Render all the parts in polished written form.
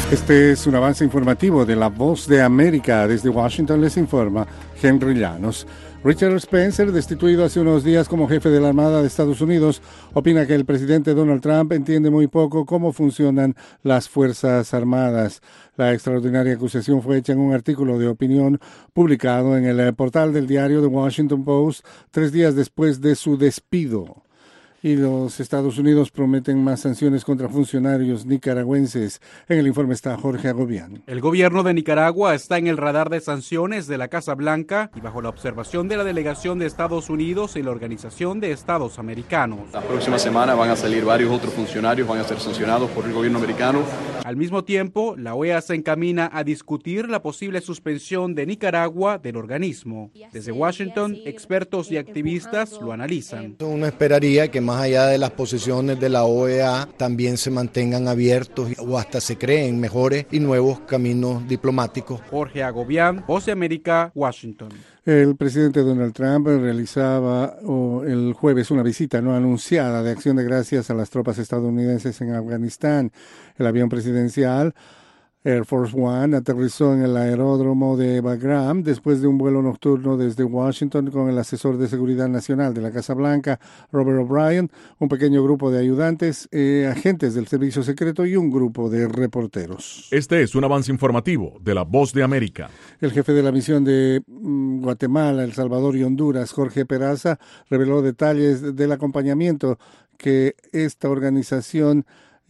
Este es un avance informativo de La Voz de América. Desde Washington les informa Henry Llanos. Richard Spencer, destituido hace unos días como jefe de la Armada de Estados Unidos, opina que el presidente Donald Trump entiende muy poco cómo funcionan las Fuerzas Armadas. La extraordinaria acusación fue hecha en un artículo de opinión publicado en el portal del diario The Washington Post 3 días después de su despido. Y los Estados Unidos prometen más sanciones contra funcionarios nicaragüenses. En el informe está Jorge Agobián. El gobierno de Nicaragua está en el radar de sanciones de la Casa Blanca y bajo la observación de la delegación de Estados Unidos y la Organización de Estados Americanos. La próxima semana van a salir varios otros funcionarios, van a ser sancionados por el gobierno americano. Al mismo tiempo, la OEA se encamina a discutir la posible suspensión de Nicaragua del organismo. Desde Washington, expertos y activistas lo analizan. Uno esperaría que más allá de las posiciones de la OEA también se mantengan abiertos o hasta se creen mejores y nuevos caminos diplomáticos. Jorge Agobián, Voz de América, Washington. El presidente Donald Trump realizaba el jueves una visita no anunciada de acción de gracias a las tropas estadounidenses en Afganistán. El avión presidencial Air Force One aterrizó en el aeródromo de Bagram después de un vuelo nocturno desde Washington con el asesor de seguridad nacional de la Casa Blanca, Robert O'Brien, un pequeño grupo de ayudantes, agentes del servicio secreto y un grupo de reporteros. Este es un avance informativo de La Voz de América. El jefe de la misión de Guatemala, El Salvador y Honduras, Jorge Peraza, reveló detalles del acompañamiento que esta organización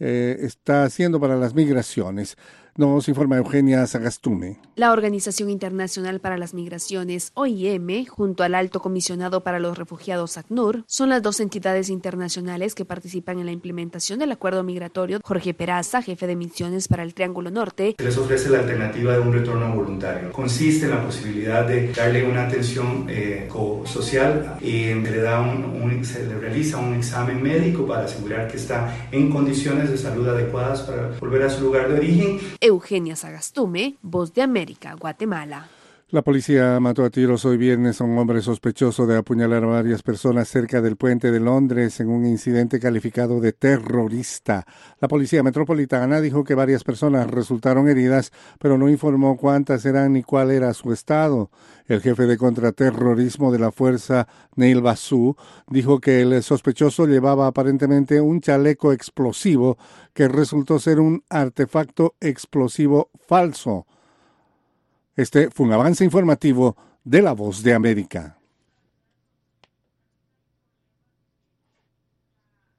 está haciendo para las migraciones. Nos informa Eugenia Sagastume. La Organización Internacional para las Migraciones, OIM, junto al Alto Comisionado para los Refugiados, ACNUR, son las dos entidades internacionales que participan en la implementación del acuerdo migratorio. Jorge Peraza, jefe de misiones para el Triángulo Norte, se les ofrece la alternativa de un retorno voluntario. Consiste en la posibilidad de darle una atención social y se le realiza un examen médico para asegurar que está en condiciones de salud adecuadas para volver a su lugar de origen. Eugenia Sagastume, Voz de América, Guatemala. La policía mató a tiros hoy viernes a un hombre sospechoso de apuñalar a varias personas cerca del puente de Londres en un incidente calificado de terrorista. La policía metropolitana dijo que varias personas resultaron heridas, pero no informó cuántas eran ni cuál era su estado. El jefe de contraterrorismo de la fuerza, Neil Basu, dijo que el sospechoso llevaba aparentemente un chaleco explosivo que resultó ser un artefacto explosivo falso. Este fue un avance informativo de La Voz de América.